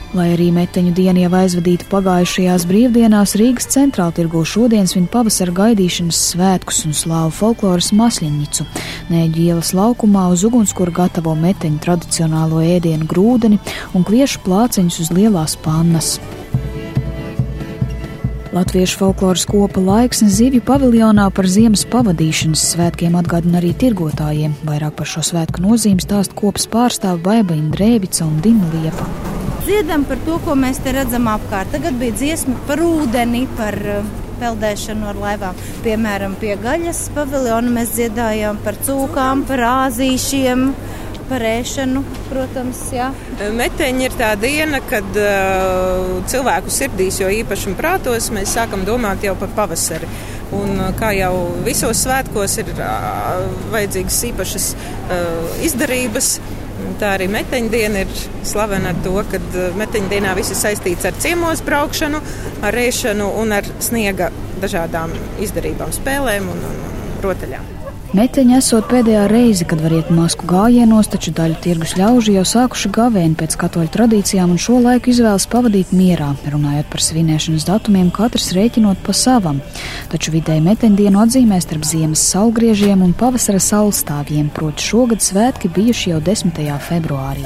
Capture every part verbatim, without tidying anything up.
Lai arī meteņu diena jau aizvadīta pagājušajās brīvdienās, Rīgas centrāltirgū šodien svin pavasara gaidīšanas svētkus un slāvu folkloras Masļenicu. Nēģu ielas laukumā uz ugunskura gatavo meteņu tradicionālo ēdienu grūdeni un kviešu plāceņus uz lielās pannas. Latviešu folkloras kopa Laiksne zivju paviljonā par ziemas pavadīšanas svētkiem atgādina arī tirgotājiem. Vairāk par šo svētku nozīmi stāsta kopas pārstāve Baiba Indrēvica un Dina Liepa. Dziedam par to, ko mēs te redzam apkārt. Tagad bija dziesma par ūdeni, par peldēšanu ar laivām. Piemēram, pie gaļas paviljona mēs dziedājām par cūkām, par āzīšiem, par ēšanu, protams, jā. Meteņi ir tā diena, kad uh, cilvēku sirdīs, jo īpaši un prātos, mēs sākam domāt jau par pavasari. Un kā jau visos svētkos ir uh, vajadzīgas īpašas uh, izdarības, tā arī meteņdiena ir slavena ar to, ka meteņdienā viss ir saistīts ar ciemos braukšanu, ar ēšanu un ar sniega dažādām izdarībām, spēlēm un, un, un rotaļām. Meteņi esot pēdējā reize, kad var iet masku gājienos, taču daļa tirgus ļauži jau sākuši gavēni pēc katoļu tradīcijām un šo laiku izvēlas pavadīt mierā. Runājot par svinēšanas datumiem, katrs rēķinot pa savam. Taču vidēji meteņdienu atzīmē starp ziemas saulgriežiem un pavasara saulstāvjiem, proti šogad svētki bijuši jau desmitajā februārī.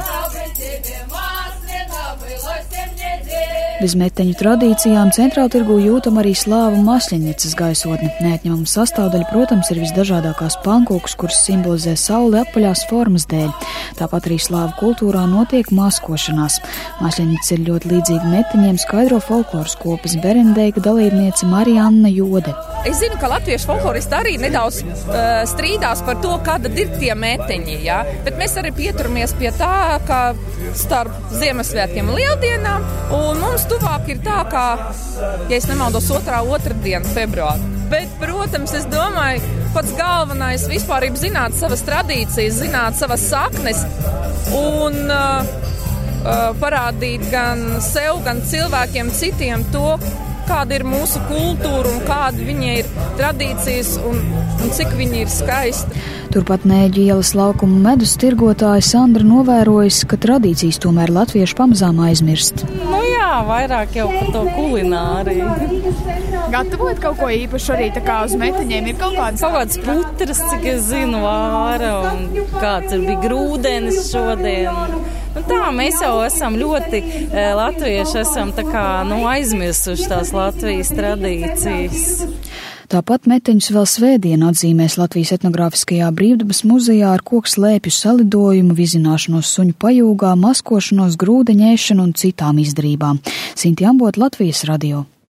Bez meteņu tradīcijām centrāltirgū jūtam arī slāvu Masļenicas gaisotni. Neatņemama sastāvdaļa, protams, ir visdažādākās pankūkas, kuras simbolizē sauli apaļās formas dēļ. Tāpat arī slāvu kultūrā notiek maskošanās. Masļenica ir ļoti līdzīga meteņiem, skaidro folkloras kopas Berendeiga dalībniece Marianna Jode. Es zinu, ka latviešu folkloristi arī nedaudz uh, strīdās par to, kāda ir tie meteņi, ja? Bet mēs arī pieturamies pie tā, ka starp Ziemassvētkiem un Lieldienām, un mums tuvāk ir tā, kā, ja es nemaldos, otrā otrdiena februāra. Bet, protams, es domāju, pats galvenais vispār ir zināt savas tradīcijas, zināt savas saknes un uh, uh, parādīt gan sev, gan cilvēkiem citiem to, kāda ir mūsu kultūra un kāda viņa ir tradīcijas un, un cik viņa ir skaista. Turpat Nēģu ielas laukuma medus tirgotāja Sandra novērojas, ka tradīcijas tomēr latvieši pamazām aizmirst. Nu jā, vairāk jau par to kulināriju. Gatavot kaut ko īpašu arī tā kā uz meteņiem ir kaut kādas? Kaut kādas putras, cik es zinu, vāra un kāds ir bija grūdenis šodien. Nu tā, mēs jau esam ļoti e, latvieši, esam tā kā, nu, aizmirsuši tās Latvijas tradīcijas. Tāpat meteņus vēl svētdien atzīmēs Latvijas etnogrāfiskajā brīvdabas muzejā ar koku slēpju salidojumu, vizināšanos suņu pajūgā, maskošanos, grūdeņēšanu un citām izdarībām. Sinti Ambot, Latvijas radio.